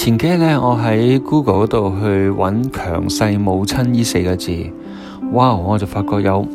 前幾日咧，我喺 Google 嗰度去揾強勢母親呢4個字，哇！我就發覺有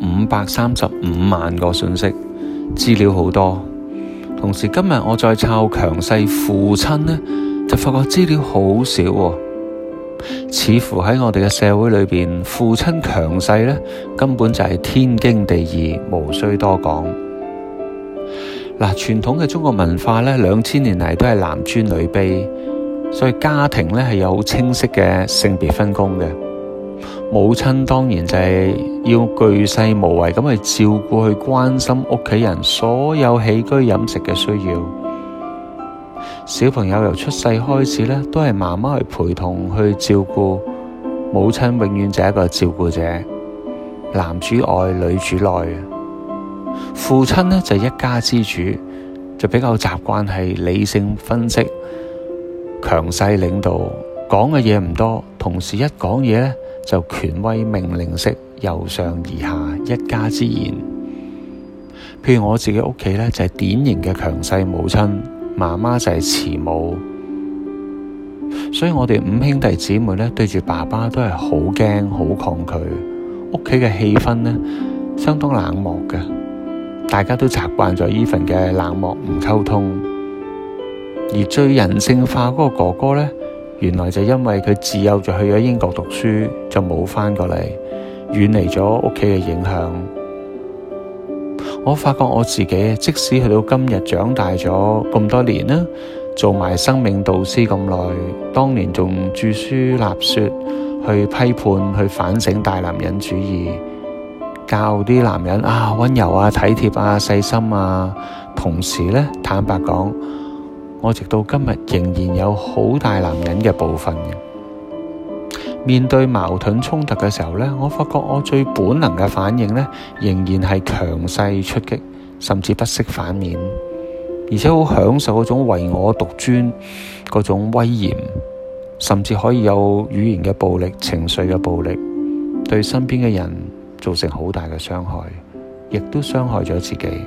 535萬個信息，資料好多。同時今日我再抄強勢父親呢，就發覺資料好少喎。似乎喺我哋嘅社會裏邊，父親強勢呢，根本就係天經地義，無需多講。嗱，傳統嘅中國文化呢，2000年嚟都係男尊女卑。所以家庭咧係有好清晰嘅性別分工嘅，母親當然就係要巨細無遺咁去照顧、去關心屋企人所有起居飲食嘅需要。小朋友由出世開始咧，都係媽媽去陪同去照顧，母親永遠就係一個照顧者，男主外女主內。父親呢就係一家之主，就比較習慣係理性分析。強勢領導，講嘅嘢唔多，同時一講嘢咧就權威命令式，由上而下，一家之言。譬如我自己屋企咧就係典型嘅強勢母親，媽媽就係慈母，所以我哋5兄弟姊妹咧對住爸爸都係好驚好抗拒，屋企嘅氣氛咧相當冷漠嘅，大家都習慣咗呢份嘅冷漠唔溝通。而最人性化嗰個哥哥呢，原來就因為佢自幼就去咗英國讀書，就冇返過嚟，遠離咗屋企嘅影響。我發覺我自己，即使去到今日長大咗咁多年啦，做埋生命導師咁耐，當年仲著書立說，去批判、去反省大男人主義，教啲男人溫柔啊、體貼啊、細心啊。同時呢，坦白講，我直到今日仍然有好大男人嘅部分嘅。面對矛盾衝突嘅時候呢，我發覺我最本能嘅反應呢，仍然係強勢出擊，甚至不惜反面，而且好享受嗰種唯我獨尊嗰種威嚴，甚至可以有語言嘅暴力、情緒嘅暴力，對身邊嘅人造成好大嘅傷害，亦都傷害咗自己。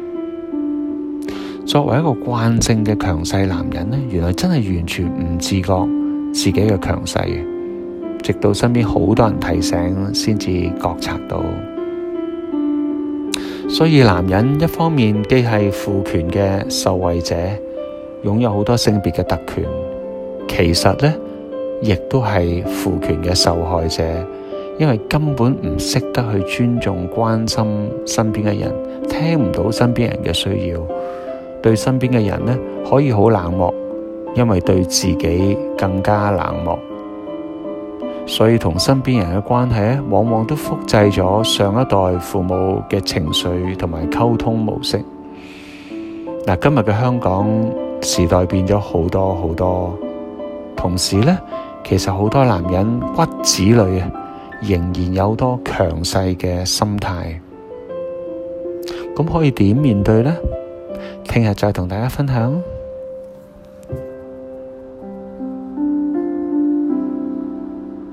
作為一個慣性嘅強勢男人呢，原來真係完全唔自覺自己嘅強勢，直到身邊好多人提醒先至覺察到。所以男人一方面既係父權嘅受惠者，擁有好多性別嘅特權，其實呢亦都係父權嘅受害者，因為根本唔識得去尊重、關心身邊嘅人，聽唔到身邊人嘅需要。對身邊嘅人呢，可以好冷漠，因為對自己更加冷漠，所以同身邊人嘅關係呢，往往都複製咗上一代父母嘅情緒同埋溝通模式。嗱，今日嘅香港時代變咗好多好多，同時呢，其實好多男人骨子裏仍然有多強勢嘅心態，咁可以點面對呢？聽日再同大家分享。